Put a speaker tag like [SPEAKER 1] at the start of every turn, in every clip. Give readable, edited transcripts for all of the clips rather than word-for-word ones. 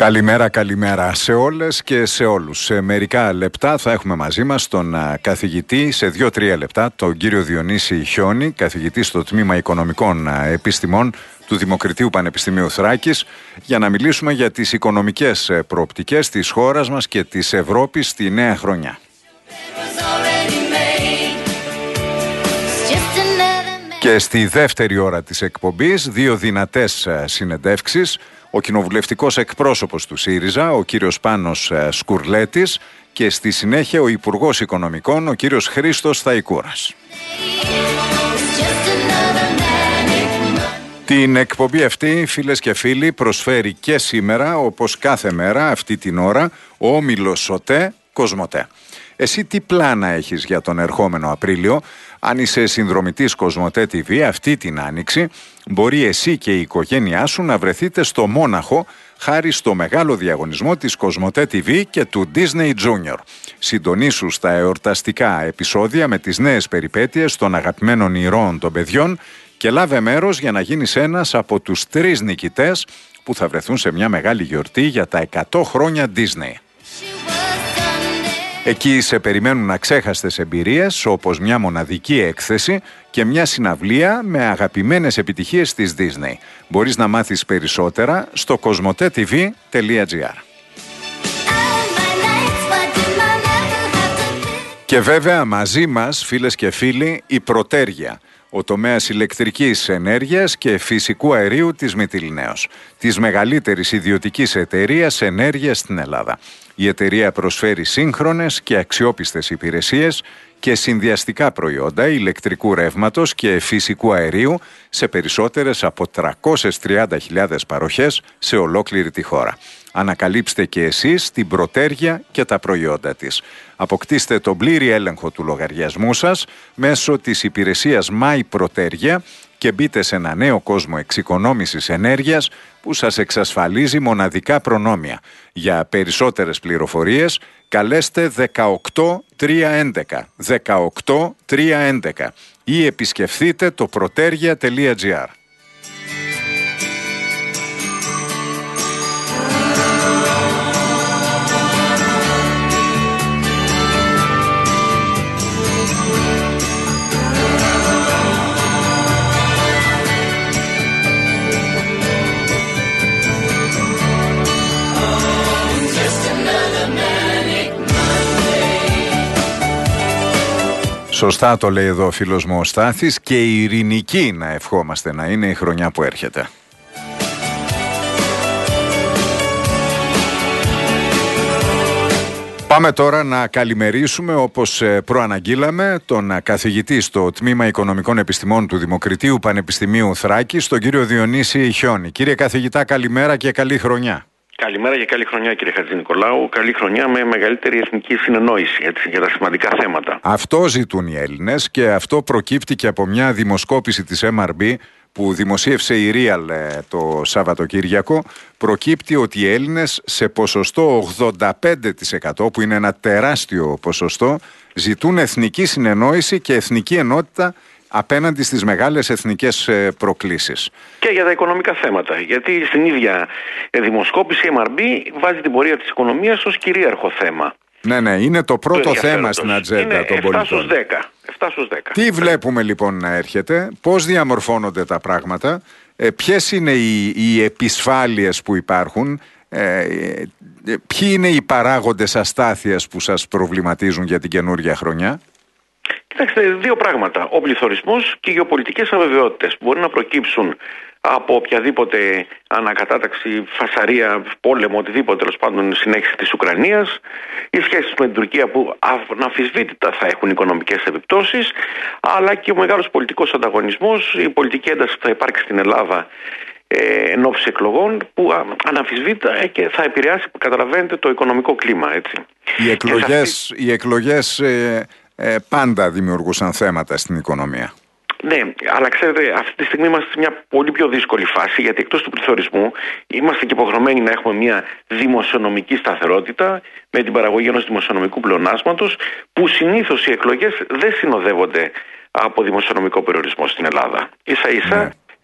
[SPEAKER 1] Καλημέρα σε όλες και σε όλους. Σε μερικά λεπτά θα έχουμε μαζί μας τον καθηγητή, σε 2-3 λεπτά, τον κύριο Διονύση Χιόνη, καθηγητή στο Τμήμα Οικονομικών Επιστημών του Δημοκριτείου Πανεπιστημίου Θράκης, για να μιλήσουμε για τις οικονομικές προοπτικές της χώρας μας και της Ευρώπης στη νέα χρονιά. Και στη δεύτερη ώρα της εκπομπής, 2 δυνατές συνεντεύξεις. Ο κοινοβουλευτικός εκπρόσωπος του ΣΥΡΙΖΑ, ο κύριος Πάνος Σκουρλέτης, και στη συνέχεια ο Υπουργός Οικονομικών, ο κύριος Χρήστος Θαϊκούρας. Την εκπομπή αυτή, φίλες και φίλοι, προσφέρει και σήμερα, όπως κάθε μέρα αυτή την ώρα, ο όμιλος ΣΟΤΕ Κοσμοτέ. Εσύ τι πλάνα έχεις για τον ερχόμενο Απρίλιο? Αν είσαι συνδρομητής Κοσμοτέ TV, αυτή την άνοιξη μπορεί εσύ και η οικογένειά σου να βρεθείτε στο Μόναχο χάρη στο μεγάλο διαγωνισμό της Κοσμοτέ TV και του Disney Junior. Συντονίσου στα εορταστικά επεισόδια με τις νέες περιπέτειες των αγαπημένων ηρώων των παιδιών και λάβε μέρος για να γίνεις ένας από τους 3 νικητές που θα βρεθούν σε μια μεγάλη γιορτή για τα 100 χρόνια Disney. Εκεί σε περιμένουν αξέχαστες εμπειρίες, όπως μια μοναδική έκθεση και μια συναυλία με αγαπημένες επιτυχίες της Disney. Μπορείς να μάθεις περισσότερα στο cosmotetv.gr. Και βέβαια μαζί μας, φίλες και φίλοι, η Πρωτέργεια, ο τομέας ηλεκτρικής ενέργειας και φυσικού αερίου της Μυτιληναίος, της μεγαλύτερης ιδιωτικής εταιρείας ενέργειας στην Ελλάδα. Η εταιρεία προσφέρει σύγχρονες και αξιόπιστες υπηρεσίες και συνδυαστικά προϊόντα ηλεκτρικού ρεύματος και φυσικού αερίου σε περισσότερες από 330.000 παροχές σε ολόκληρη τη χώρα. Ανακαλύψτε και εσείς την Πρωτέργεια και τα προϊόντα της. Αποκτήστε τον πλήρη έλεγχο του λογαριασμού σας μέσω της υπηρεσίας My Πρωτέργεια και μπείτε σε ένα νέο κόσμο εξοικονόμησης ενέργειας που σας εξασφαλίζει μοναδικά προνόμια. Για περισσότερες πληροφορίες καλέστε 18311 18311 ή επισκεφθείτε το protergia.gr. Σωστά το λέει εδώ ο φίλος μου ο Στάθης, και ειρηνική να ευχόμαστε να είναι η χρονιά που έρχεται. Πάμε τώρα να καλημερίσουμε, όπως προαναγγείλαμε, τον καθηγητή στο Τμήμα Οικονομικών Επιστημών του Δημοκριτείου Πανεπιστημίου Θράκης, τον κύριο Διονύση Χιόνη. Κύριε καθηγητά, καλημέρα και καλή χρονιά.
[SPEAKER 2] Καλημέρα και καλή χρονιά, κύριε Χατζηνικολάου. Καλή χρονιά με μεγαλύτερη εθνική συνεννόηση, έτσι, για τα σημαντικά θέματα.
[SPEAKER 1] Αυτό ζητούν οι Έλληνες και αυτό προκύπτει και από μια δημοσκόπηση της MRB που δημοσίευσε η Real το Σαββατοκύριακο. Προκύπτει ότι οι Έλληνες σε ποσοστό 85%, που είναι ένα τεράστιο ποσοστό, ζητούν εθνική συνεννόηση και εθνική ενότητα απέναντι στις μεγάλες εθνικές προκλήσεις.
[SPEAKER 2] Και για τα οικονομικά θέματα. Γιατί στην ίδια δημοσκόπηση η MRB βάζει την πορεία της οικονομίας ως κυρίαρχο θέμα.
[SPEAKER 1] Ναι, είναι το πρώτο θέμα στην ατζέντα των πολιτών.
[SPEAKER 2] 7 στους 10.
[SPEAKER 1] Τι βλέπουμε λοιπόν να έρχεται, πώς διαμορφώνονται τα πράγματα, ποιες είναι οι επισφάλειες που υπάρχουν, ποιοι είναι οι παράγοντες αστάθειας που σας προβληματίζουν για την καινούργια χρονιά?
[SPEAKER 2] Κοιτάξτε, 2 πράγματα. Ο πληθωρισμός και οι γεωπολιτικές αβεβαιότητες που μπορεί να προκύψουν από οποιαδήποτε ανακατάταξη, φασαρία, πόλεμο, οτιδήποτε, τέλος πάντων συνέχιση της Ουκρανίας, οι σχέσεις με την Τουρκία που αναμφισβήτητα θα έχουν οικονομικές επιπτώσεις, αλλά και ο μεγάλος πολιτικός ανταγωνισμός, η πολιτική ένταση που θα υπάρξει στην Ελλάδα εν ώψη εκλογών, που αναμφισβήτητα και θα επηρεάσει, καταλαβαίνετε, το οικονομικό κλίμα, έτσι.
[SPEAKER 1] Οι εκλογές πάντα δημιουργούσαν θέματα στην οικονομία.
[SPEAKER 2] Ναι, αλλά ξέρετε, αυτή τη στιγμή είμαστε σε μια πολύ πιο δύσκολη φάση, γιατί εκτός του πληθωρισμού είμαστε και υποχρεωμένοι να έχουμε μια δημοσιονομική σταθερότητα με την παραγωγή ενός δημοσιονομικού πλεονάσματος, που συνήθως οι εκλογές δεν συνοδεύονται από δημοσιονομικό περιορισμό στην Ελλάδα. Ίσα-ίσα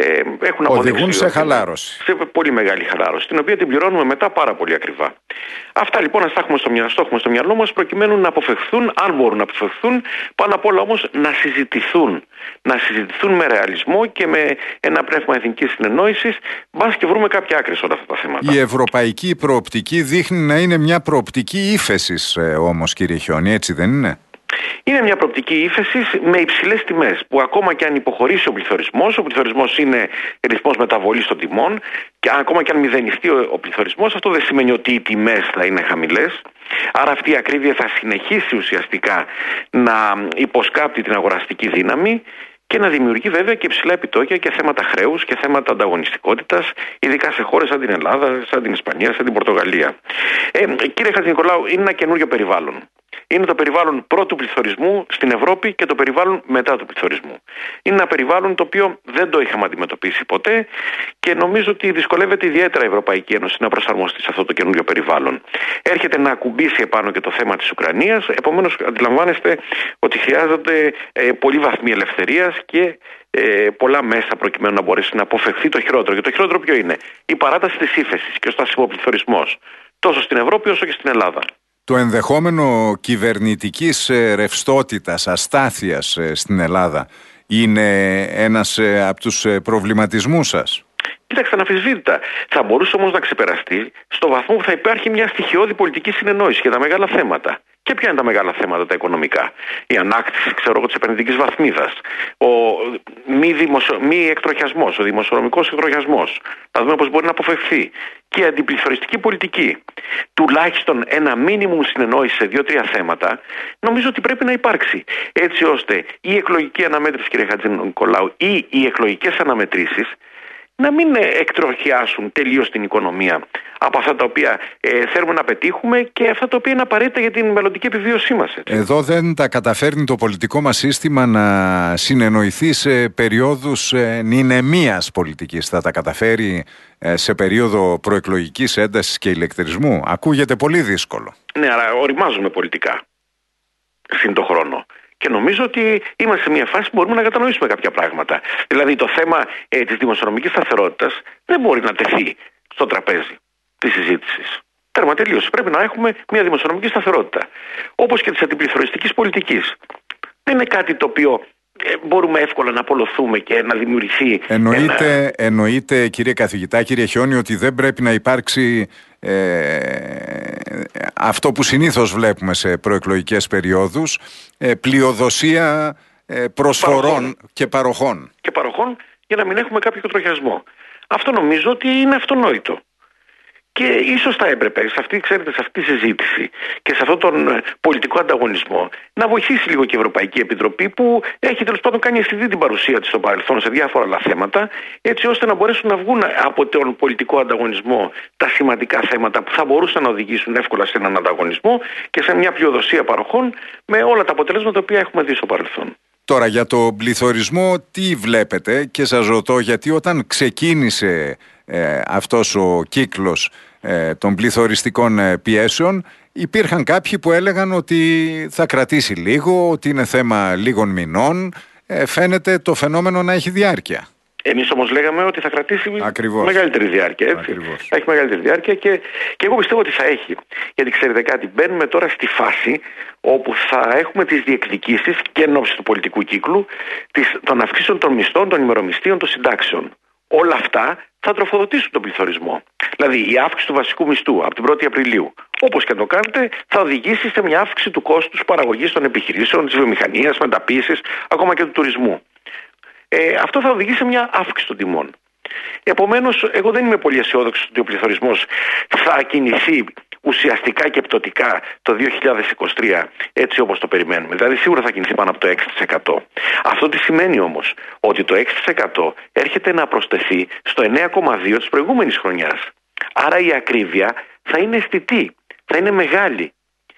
[SPEAKER 1] οδηγούν σε χαλάρωση.
[SPEAKER 2] Σε πολύ μεγάλη χαλάρωση, την οποία την πληρώνουμε μετά πάρα πολύ ακριβά. Αυτά λοιπόν να τα έχουμε στο μυαλό μας, προκειμένου να αποφευχθούν, αν μπορούν να αποφευχθούν, πάνω απ' όλα όμως να συζητηθούν. Να συζητηθούν με ρεαλισμό και με ένα πνεύμα εθνικής συνεννόησης, μπας και βρούμε κάποια άκρη σε όλα αυτά τα θέματα.
[SPEAKER 1] Η ευρωπαϊκή προοπτική δείχνει να είναι μια προοπτική ύφεσης όμως, κύριε Χιόνι, έτσι δεν είναι?
[SPEAKER 2] Είναι μια προοπτική ύφεσης με υψηλές τιμές, που ακόμα και αν υποχωρήσει ο πληθωρισμός είναι ρυθμός μεταβολής των τιμών, και ακόμα και αν μηδενιστεί ο πληθωρισμός, αυτό δεν σημαίνει ότι οι τιμές θα είναι χαμηλές. Άρα αυτή η ακρίβεια θα συνεχίσει ουσιαστικά να υποσκάπτει την αγοραστική δύναμη και να δημιουργεί βέβαια και υψηλά επιτόκια και θέματα χρέους και θέματα ανταγωνιστικότητας, ειδικά σε χώρες σαν την Ελλάδα, σαν την Ισπανία, σαν την Πορτογαλία. Κύριε Χατζηνικολάου, είναι ένα καινούριο περιβάλλον. Είναι το περιβάλλον πρώτου πληθωρισμού στην Ευρώπη και το περιβάλλον μετά του πληθωρισμού. Είναι ένα περιβάλλον το οποίο δεν το είχαμε αντιμετωπίσει ποτέ και νομίζω ότι δυσκολεύεται ιδιαίτερα η Ευρωπαϊκή Ένωση να προσαρμοστεί σε αυτό το καινούριο περιβάλλον. Έρχεται να ακουμπήσει επάνω και το θέμα της Ουκρανίας, επομένως αντιλαμβάνεστε ότι χρειάζονται πολλοί βαθμοί ελευθερίας και πολλά μέσα προκειμένου να μπορέσει να αποφευχθεί το χειρότερο. Και το χειρότερο ποιο είναι? Η παράταση της ύφεσης και ο στασιμοπληθωρισμός, τόσο στην Ευρώπη όσο και στην Ελλάδα.
[SPEAKER 1] Το ενδεχόμενο κυβερνητικής ρευστότητας, αστάθειας στην Ελλάδα είναι ένας από τους προβληματισμούς σας?
[SPEAKER 2] Κοίταξε, αναμφισβήτητα. Θα μπορούσε όμως να ξεπεραστεί στο βαθμό που θα υπάρχει μια στοιχειώδη πολιτική συνεννόηση για τα μεγάλα θέματα. Και ποια είναι τα μεγάλα θέματα τα οικονομικά? Η ανάκτηση, της επενδυτικής βαθμίδας, ο μη εκτροχιασμός, ο δημοσιονομικός εκτροχιασμός. Να δούμε πώς μπορεί να αποφευθεί. Και η αντιπληθωριστική πολιτική. Τουλάχιστον ένα μίνιμουμ συνεννόηση σε 2-3 θέματα, νομίζω ότι πρέπει να υπάρξει. Έτσι ώστε η εκλογική αναμέτρηση, κύριε Χατζηνικολάου, ή οι εκλογικές αναμετρήσεις να μην εκτροχιάσουν τελείως την οικονομία από αυτά τα οποία θέλουμε να πετύχουμε και αυτά τα οποία είναι απαραίτητα για την μελλοντική επιβίωσή μας. Έτσι.
[SPEAKER 1] Εδώ δεν τα καταφέρνει το πολιτικό μας σύστημα να συνεννοηθεί σε περιόδους νηνεμίας πολιτικής. Θα τα καταφέρει σε περίοδο προεκλογικής έντασης και ηλεκτρισμού? Ακούγεται πολύ δύσκολο.
[SPEAKER 2] Ναι, αλλά οριμάζουμε πολιτικά συν το χρόνο. Και νομίζω ότι είμαστε σε μια φάση που μπορούμε να κατανοήσουμε κάποια πράγματα. Δηλαδή το θέμα της δημοσιονομικής σταθερότητας δεν μπορεί να τεθεί στο τραπέζι της συζήτησης. Τέρμα τελείωσε. Πρέπει να έχουμε μια δημοσιονομική σταθερότητα. Όπως και της αντιπληθωριστικής πολιτικής. Δεν είναι κάτι το οποίο μπορούμε εύκολα να απολωθούμε και να δημιουργηθεί.
[SPEAKER 1] Εννοείται, κύριε καθηγητά, κύριε Χιόνι, ότι δεν πρέπει να υπάρξει αυτό που συνήθως βλέπουμε σε προεκλογικές περιόδους, πλειοδοσία προσφορών και παροχών.
[SPEAKER 2] Και παροχών, για να μην έχουμε κάποιο τροχιασμό. Αυτό νομίζω ότι είναι αυτονόητο. Και ίσως θα έπρεπε σε αυτή τη συζήτηση και σε αυτόν τον πολιτικό ανταγωνισμό να βοηθήσει λίγο και η Ευρωπαϊκή Επιτροπή, που έχει τέλος πάντων κάνει αισθητή την παρουσία της στο παρελθόν σε διάφορα άλλα θέματα, έτσι ώστε να μπορέσουν να βγουν από τον πολιτικό ανταγωνισμό τα σημαντικά θέματα που θα μπορούσαν να οδηγήσουν εύκολα σε έναν ανταγωνισμό και σε μια πλειοδοσία παροχών, με όλα τα αποτελέσματα που έχουμε δει στο παρελθόν.
[SPEAKER 1] Τώρα για τον πληθωρισμό τι βλέπετε? Και σας ρωτώ γιατί όταν ξεκίνησε αυτός ο κύκλος των πληθωριστικών πιέσεων, υπήρχαν κάποιοι που έλεγαν ότι θα κρατήσει λίγο, ότι είναι θέμα λίγων μηνών. Φαίνεται το φαινόμενο να έχει διάρκεια.
[SPEAKER 2] Εμείς όμως λέγαμε ότι θα κρατήσει μεγαλύτερη διάρκεια. Έτσι. Θα έχει μεγαλύτερη διάρκεια και εγώ πιστεύω ότι θα έχει. Γιατί ξέρετε κάτι, μπαίνουμε τώρα στη φάση όπου θα έχουμε τις διεκδικήσεις και εν ώψη του πολιτικού κύκλου των αυξήσεων των μισθών, των ημερομισθείων, των συντάξεων. Όλα αυτά θα τροφοδοτήσουν τον πληθωρισμό. Δηλαδή η αύξηση του βασικού μισθού από την 1η Απριλίου, όπως και το κάνετε, θα οδηγήσει σε μια αύξηση του κόστους παραγωγής των επιχειρήσεων, της βιομηχανίας, μεταποίησης, ακόμα και του τουρισμού. Αυτό θα οδηγήσει σε μια αύξηση των τιμών. Επομένως, εγώ δεν είμαι πολύ αισιόδοξος ότι ο πληθωρισμός θα κινηθεί ουσιαστικά και πτωτικά το 2023 έτσι όπως το περιμένουμε. Δηλαδή σίγουρα θα κινηθεί πάνω από το 6%. Αυτό τι σημαίνει όμως? Ότι το 6% έρχεται να προσθεθεί στο 9,2% της προηγούμενης χρονιάς. Άρα η ακρίβεια θα είναι αισθητή, θα είναι μεγάλη.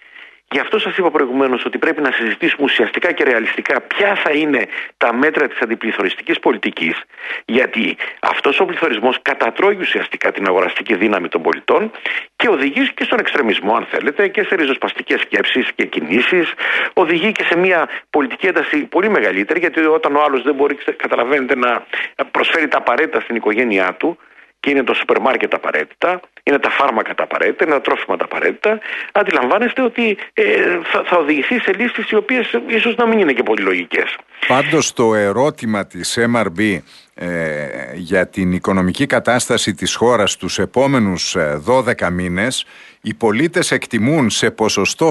[SPEAKER 2] Γι' αυτό σας είπα προηγουμένως ότι πρέπει να συζητήσουμε ουσιαστικά και ρεαλιστικά ποια θα είναι τα μέτρα της αντιπληθωριστικής πολιτικής, γιατί αυτός ο πληθωρισμός κατατρώει ουσιαστικά την αγοραστική δύναμη των πολιτών και οδηγεί και στον εξτρεμισμό, αν θέλετε, και σε ριζοσπαστικές σκέψεις και κινήσεις, οδηγεί και σε μια πολιτική ένταση πολύ μεγαλύτερη, γιατί όταν ο άλλος δεν μπορεί, καταλαβαίνετε, να προσφέρει τα απαραίτητα στην οικογένειά του, και είναι το σούπερ μάρκετ απαραίτητα, είναι τα φάρμακα τα απαραίτητα, είναι τα τρόφιμα τα απαραίτητα, αντιλαμβάνεστε ότι θα οδηγηθεί σε λύσεις οι οποίες ίσως να μην είναι και πολύ λογικές.
[SPEAKER 1] Πάντως το ερώτημα της MRB για την οικονομική κατάσταση της χώρας τους επόμενους 12 μήνες, οι πολίτες εκτιμούν σε ποσοστό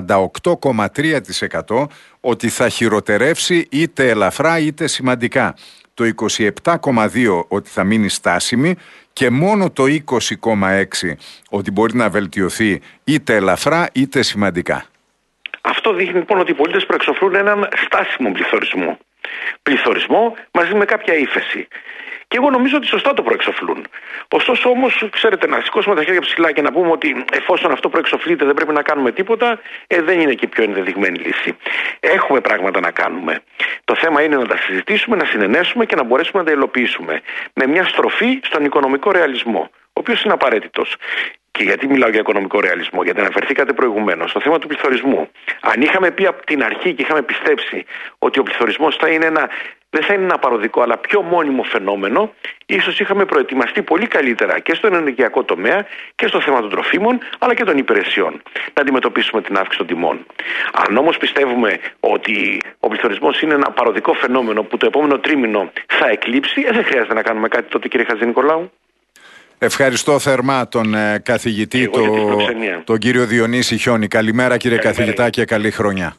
[SPEAKER 1] 48,3% ότι θα χειροτερεύσει είτε ελαφρά είτε σημαντικά. Το 27,2% ότι θα μείνει στάσιμη και μόνο το 20,6% ότι μπορεί να βελτιωθεί είτε ελαφρά είτε σημαντικά.
[SPEAKER 2] Αυτό δείχνει λοιπόν ότι οι πολίτες προεξοφλούν έναν στάσιμο πληθωρισμό. Πληθωρισμό μαζί με κάποια ύφεση. Και εγώ νομίζω ότι σωστά το προεξοφλούν. Ωστόσο όμως, ξέρετε, να σηκώσουμε τα χέρια ψηλά και να πούμε ότι εφόσον αυτό προεξοφλείται δεν πρέπει να κάνουμε τίποτα, δεν είναι και η πιο ενδεδειγμένη λύση. Έχουμε πράγματα να κάνουμε. Το θέμα είναι να τα συζητήσουμε, να συνενέσουμε και να μπορέσουμε να τα υλοποιήσουμε. Με μια στροφή στον οικονομικό ρεαλισμό, ο οποίος είναι απαραίτητος. Και γιατί μιλάω για οικονομικό ρεαλισμό, γιατί αναφερθήκατε προηγουμένως στο θέμα του πληθωρισμού. Αν είχαμε πει από την αρχή και είχαμε πιστέψει ότι ο πληθωρισμός δεν θα είναι ένα παροδικό αλλά πιο μόνιμο φαινόμενο, ίσως είχαμε προετοιμαστεί πολύ καλύτερα και στον ενεργειακό τομέα και στο θέμα των τροφίμων αλλά και των υπηρεσιών να αντιμετωπίσουμε την αύξηση των τιμών. Αν όμως πιστεύουμε ότι ο πληθωρισμός είναι ένα παροδικό φαινόμενο που το επόμενο τρίμηνο θα εκλείψει, δεν χρειάζεται να κάνουμε κάτι τότε, κύριε Χατζηνικολάου.
[SPEAKER 1] Ευχαριστώ θερμά τον καθηγητή, τον κύριο Διονύση Χιόνι. Καλημέρα κύριε καθηγητά και καλή χρονιά.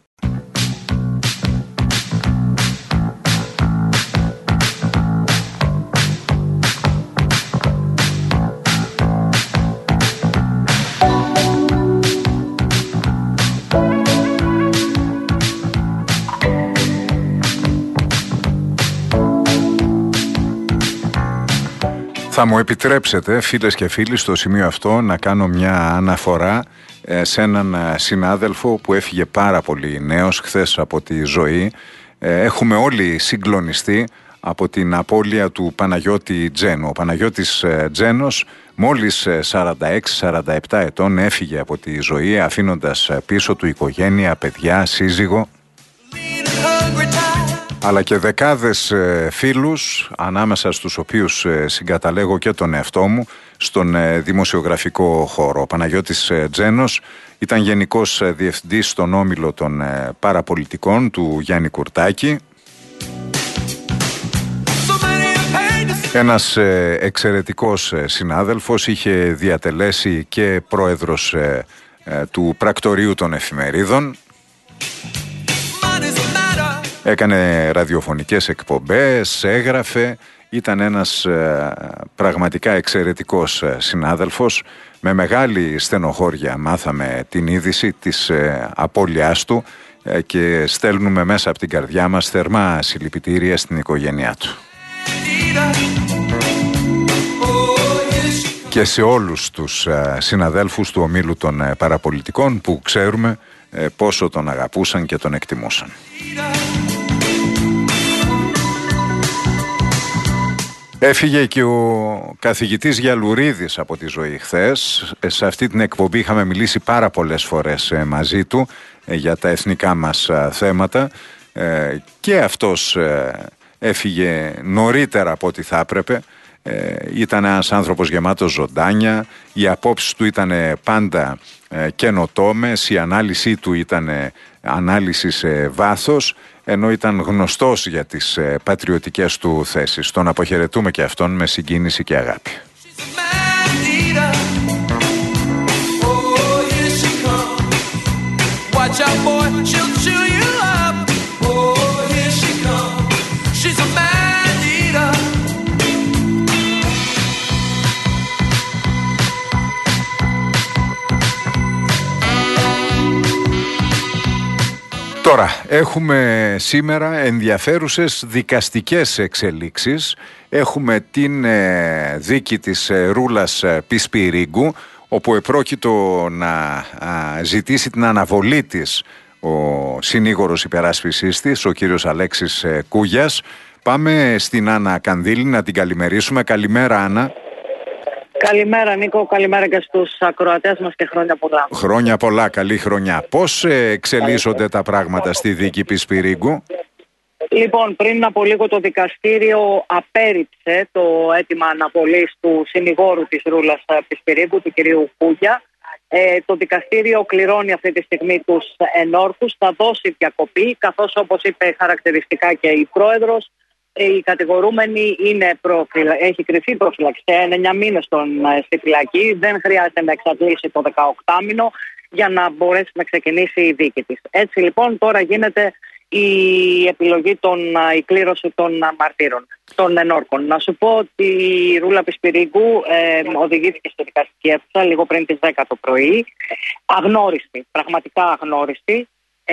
[SPEAKER 1] Θα μου επιτρέψετε, φίλες και φίλοι, στο σημείο αυτό να κάνω μια αναφορά σε έναν συνάδελφο που έφυγε πάρα πολύ νέος χθες από τη ζωή. Έχουμε όλοι συγκλονιστεί από την απώλεια του Παναγιώτη Τζένου. Ο Παναγιώτης Τζένος μόλις 46-47 ετών έφυγε από τη ζωή, αφήνοντας πίσω του οικογένεια, παιδιά, σύζυγο, αλλά και δεκάδες φίλους, ανάμεσα στους οποίους συγκαταλέγω και τον εαυτό μου, στον δημοσιογραφικό χώρο. Ο Παναγιώτης Τζένος ήταν γενικός διευθυντής στον όμιλο των παραπολιτικών του Γιάννη Κουρτάκη. Ένας εξαιρετικός συνάδελφος, είχε διατελέσει και πρόεδρος του πρακτορείου των εφημερίδων. Έκανε ραδιοφωνικές εκπομπές, έγραφε, ήταν ένας πραγματικά εξαιρετικός συνάδελφος. Με μεγάλη στενοχώρια μάθαμε την είδηση της απώλειάς του και στέλνουμε μέσα από την καρδιά μας θερμά συλληπιτήρια στην οικογένειά του. Και σε όλους τους συναδέλφους του ομίλου των παραπολιτικών που ξέρουμε πόσο τον αγαπούσαν και τον εκτιμούσαν. Έφυγε και ο καθηγητής Γιαλουρίδης από τη ζωή χθες. Σε αυτή την εκπομπή είχαμε μιλήσει πάρα πολλές φορές μαζί του για τα εθνικά μας θέματα και αυτός έφυγε νωρίτερα από ό,τι θα έπρεπε. Ήταν ένας άνθρωπος γεμάτος ζωντάνια, οι απόψεις του ήταν πάντα καινοτόμες, η ανάλυση του ήταν ανάλυση σε βάθος, ενώ ήταν γνωστός για τις πατριωτικές του θέσεις. Τον αποχαιρετούμε και αυτόν με συγκίνηση και αγάπη. Τώρα, έχουμε σήμερα ενδιαφέρουσες δικαστικές εξελίξεις. Έχουμε την δίκη της Ρούλας Πισπυρίγκου, όπου επρόκειτο να ζητήσει την αναβολή της ο συνήγορος υπεράσπισης της, ο κύριος Αλέξης Κούγιας. Πάμε στην Άννα Κανδύλη να την καλημερίσουμε. Καλημέρα, Άννα.
[SPEAKER 3] Καλημέρα, Νίκο. Καλημέρα και στους ακροατές μας και χρόνια πολλά.
[SPEAKER 1] Χρόνια πολλά, καλή χρονιά. Πώς εξελίσσονται τα πράγματα στη δίκη Πισπυρίγκου?
[SPEAKER 3] Λοιπόν, πριν από λίγο το δικαστήριο απέρριψε το αίτημα αναβολής του συνηγόρου της Ρούλας Πισπυρίγκου, του κυρίου Κούγια. Το δικαστήριο κληρώνει αυτή τη στιγμή τους ενόρκους, θα δώσει διακοπή, καθώς όπως είπε χαρακτηριστικά και η πρόεδρος, η κατηγορούμενη έχει κρυφή προφυλαξή 9 μήνες στη φυλακή, δεν χρειάζεται να εξαντλήσει το 18μηνο για να μπορέσει να ξεκινήσει η δίκη της. Έτσι λοιπόν τώρα γίνεται η επιλογή, η κλήρωση των μαρτύρων, των ενόρκων. Να σου πω ότι η Ρούλα Πισπυρίγκου οδηγήθηκε στη δικαστική αίθουσα λίγο πριν τις 10 το πρωί, αγνώριστη, πραγματικά αγνώριστη,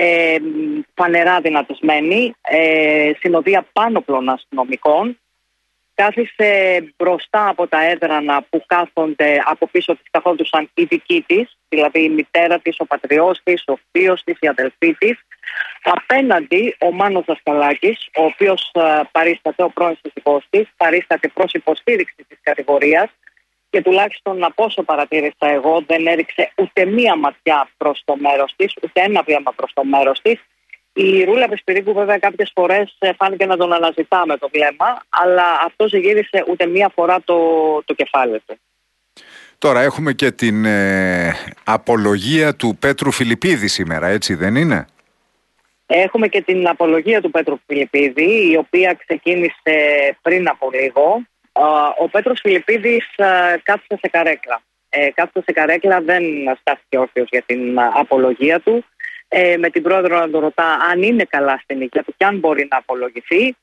[SPEAKER 3] φανερά δυνατισμένη, συνοδεία πάνωπλων αστυνομικών. Κάθισε μπροστά από τα έδρανα που κάθονται, από πίσω της καθόντουσαν οι δικοί της, δηλαδή η μητέρα της, ο πατριός της, ο θείος της, η αδελφή της. Απέναντι ο Μάνος Δασκαλάκης, ο οποίος παρίσταται, ο πρώην σύζυγός της, παρίσταται προς υποστήριξη της κατηγορίας και τουλάχιστον από όσο παρατήρησα εγώ δεν έριξε ούτε μία ματιά προς το μέρος της, ούτε ένα βήμα προς το μέρος της. Η Ρούλα Πισπυρίγκου βέβαια κάποιες φορές φάνηκε να τον αναζητά με το βλέμμα, αλλά αυτός δεν γύρισε ούτε μία φορά το κεφάλι του.
[SPEAKER 1] Τώρα έχουμε και την απολογία του Πέτρου Φιλιππίδη σήμερα, έτσι δεν είναι?
[SPEAKER 3] Έχουμε και την απολογία του Πέτρου Φιλιππίδη, η οποία ξεκίνησε πριν από λίγο. Ο Πέτρος Φιλιππίδης κάθισε σε καρέκλα. Δεν στάθηκε όρθιος για την απολογία του. Με την πρόεδρο να τον ρωτά αν είναι καλά στην υγεία του και αν μπορεί να απολογηθεί.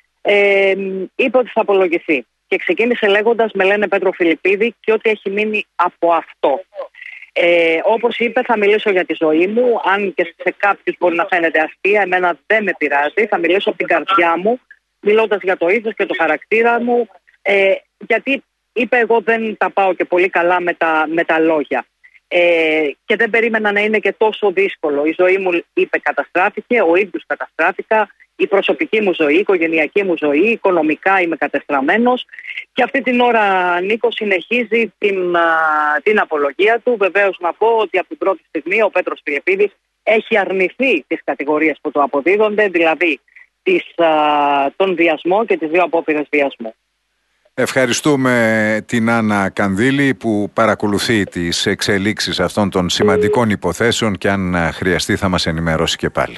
[SPEAKER 3] Είπε ότι θα απολογηθεί. Και ξεκίνησε λέγοντας «Με λένε Πέτρο Φιλιππίδη και ό,τι έχει μείνει από αυτό». Όπως είπε, θα μιλήσω για τη ζωή μου. Αν και σε κάποιους μπορεί να φαίνεται αστεία, εμένα δεν με πειράζει. Θα μιλήσω από την καρδιά μου, μιλώντας για το ήθος και το χαρακτήρα μου. Γιατί είπε, εγώ δεν τα πάω και πολύ καλά με τα λόγια. Και δεν περίμενα να είναι και τόσο δύσκολο. Η ζωή μου, είπε, καταστράφηκε, ο ίδιος καταστράφηκα, η προσωπική μου ζωή, η οικογενειακή μου ζωή, οικονομικά είμαι κατεστραμμένος. Και αυτή την ώρα, Νίκο, συνεχίζει την απολογία του. Βεβαίως να πω ότι από την πρώτη στιγμή ο Πέτρος Φιλιππίδης έχει αρνηθεί τις κατηγορίες που του αποδίδονται, δηλαδή τον βιασμό και τις 2 απόπειρες βιασμού.
[SPEAKER 1] Ευχαριστούμε την Άννα Κανδύλη που παρακολουθεί τις εξελίξεις αυτών των σημαντικών υποθέσεων και αν χρειαστεί θα μας ενημερώσει και πάλι.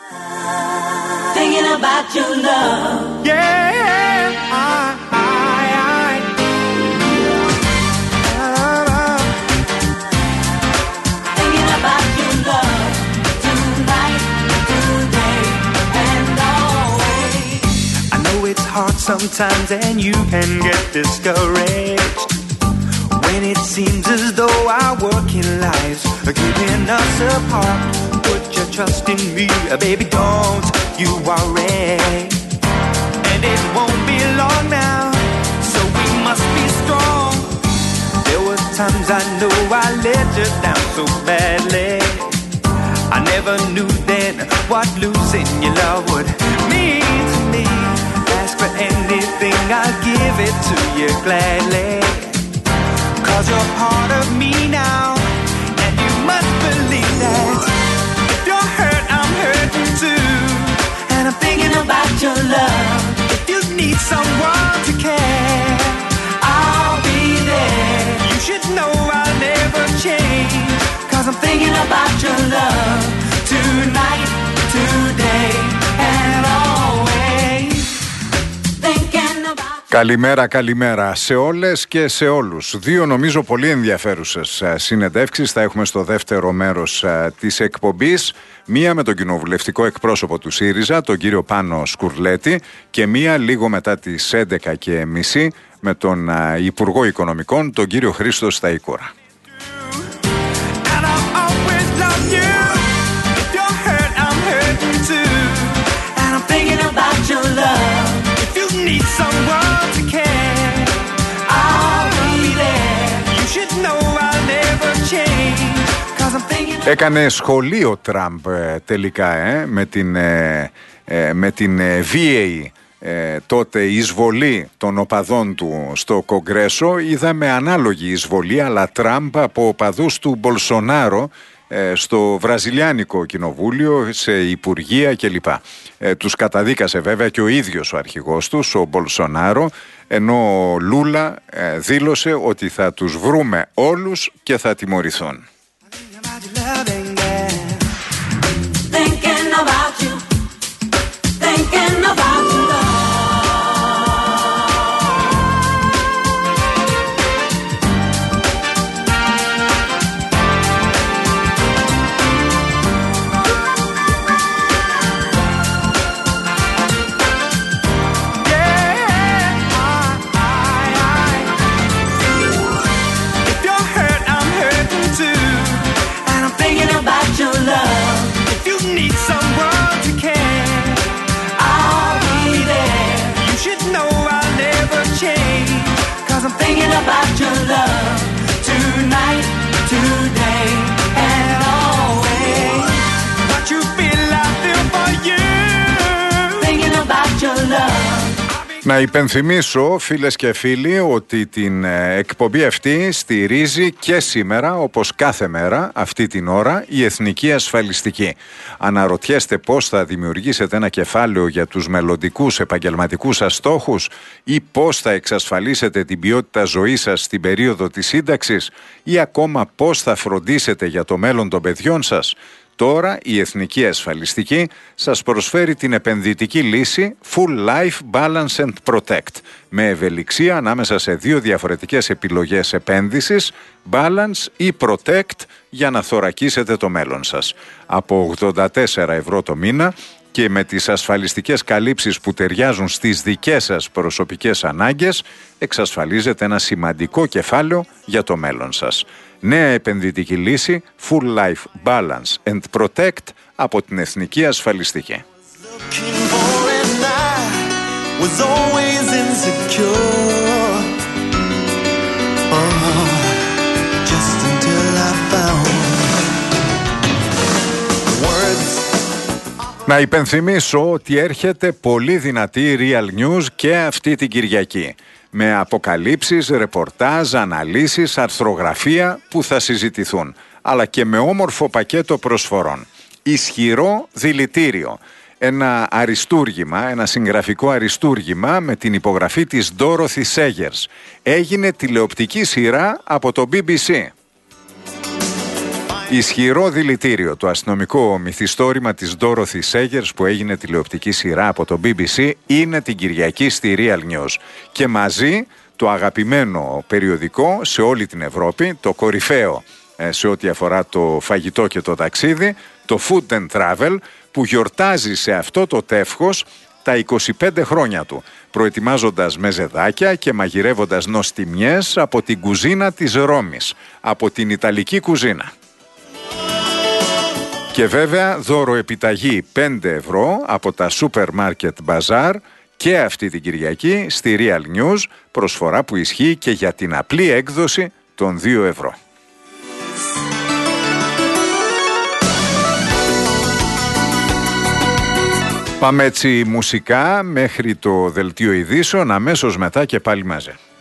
[SPEAKER 4] Hard sometimes and you can get discouraged when it seems as though our working lives are keeping us apart. Put your trust in me, baby, don't you worry. And it won't be long now, so we must be strong. There were times I know I let you down so badly. I never knew then what losing your love would mean to me. Ask for anything, I'll give it to you gladly. 'Cause you're part of me now, and you must believe that. If you're hurt, I'm hurting too. And I'm thinking about your love. If you need someone to care, I'll be there. You should know I'll never change. 'Cause I'm thinking about your love tonight, today, and always.
[SPEAKER 1] Καλημέρα σε όλες και σε όλους. 2 νομίζω πολύ ενδιαφέρουσες συνεντεύξεις θα έχουμε στο δεύτερο μέρος της εκπομπής. Μία με τον κοινοβουλευτικό εκπρόσωπο του ΣΥΡΙΖΑ, τον κύριο Πάνο Σκουρλέτη, και μία λίγο μετά τις 11:30 με τον Υπουργό Οικονομικών, τον κύριο Χρήστο Σταϊκούρα. Need someone to care, I'll be there. You should know I'll never Έκανε σχολείο Τραμπ τελικά με την βίαιη τότε εισβολή των οπαδών του στο Κογκρέσο. Είδαμε ανάλογη εισβολή, αλλά Τραμπ από οπαδούς του Μπολσονάρο στο Βραζιλιάνικο Κοινοβούλιο, σε υπουργεία κλπ. Τους καταδίκασε βέβαια και ο ίδιος ο αρχηγός τους, ο Μπολσονάρο, ενώ ο Λούλα δήλωσε ότι θα τους βρούμε όλους και θα τιμωρηθούν.
[SPEAKER 4] About your love tonight, today, and always. What you feel, I feel for you. Thinking about your love.
[SPEAKER 1] Να υπενθυμίσω, φίλες και φίλοι, ότι την εκπομπή αυτή στηρίζει και σήμερα, όπως κάθε μέρα, αυτή την ώρα, η Εθνική Ασφαλιστική. Αναρωτιέστε πώς θα δημιουργήσετε ένα κεφάλαιο για τους μελλοντικούς επαγγελματικούς σας στόχους, ή πώς θα εξασφαλίσετε την ποιότητα ζωής σας στην περίοδο της σύνταξης, ή ακόμα πώς θα φροντίσετε για το μέλλον των παιδιών σας. Τώρα η Εθνική Ασφαλιστική σας προσφέρει την επενδυτική λύση Full Life Balance and Protect, με ευελιξία ανάμεσα σε δύο διαφορετικές επιλογές επένδυσης, Balance ή Protect, για να θωρακίσετε το μέλλον σας. Από 84 ευρώ το μήνα και με τις ασφαλιστικές καλύψεις που ταιριάζουν στις δικές σας προσωπικές ανάγκες, εξασφαλίζετε ένα σημαντικό κεφάλαιο για το μέλλον σας. Νέα επενδυτική λύση Full Life Balance and Protect από την Εθνική Ασφαλιστική. Να υπενθυμίσω ότι έρχεται πολύ δυνατή Real News και αυτή την Κυριακή, με αποκαλύψεις, ρεπορτάζ, αναλύσεις, αρθρογραφία που θα συζητηθούν, αλλά και με όμορφο πακέτο προσφορών. Ισχυρό δηλητήριο. Ένα αριστούργημα, ένα συγγραφικό αριστούργημα με την υπογραφή της Dorothy Sayers. Έγινε τηλεοπτική σειρά από το BBC. Ισχυρό δηλητήριο, το αστυνομικό μυθιστόρημα της Dorothy Sayers που έγινε τηλεοπτική σειρά από το BBC, είναι την Κυριακή στη Real News. Και μαζί το αγαπημένο περιοδικό σε όλη την Ευρώπη, το κορυφαίο σε ό,τι αφορά το φαγητό και το ταξίδι, το Food and Travel, που γιορτάζει σε αυτό το τεύχος τα 25 χρόνια του, προετοιμάζοντας μεζεδάκια και μαγειρεύοντας νοστιμιές από την κουζίνα της Ρώμης, από την Ιταλική κουζίνα. Και βέβαια δώρο επιταγή 5 ευρώ από τα Supermarket Bazaar και αυτή την Κυριακή στη Real News, προσφορά που ισχύει και για την απλή έκδοση των 2 ευρώ. Πάμε έτσι μουσικά μέχρι το δελτίο ειδήσεων, αμέσως μετά και πάλι μαζί.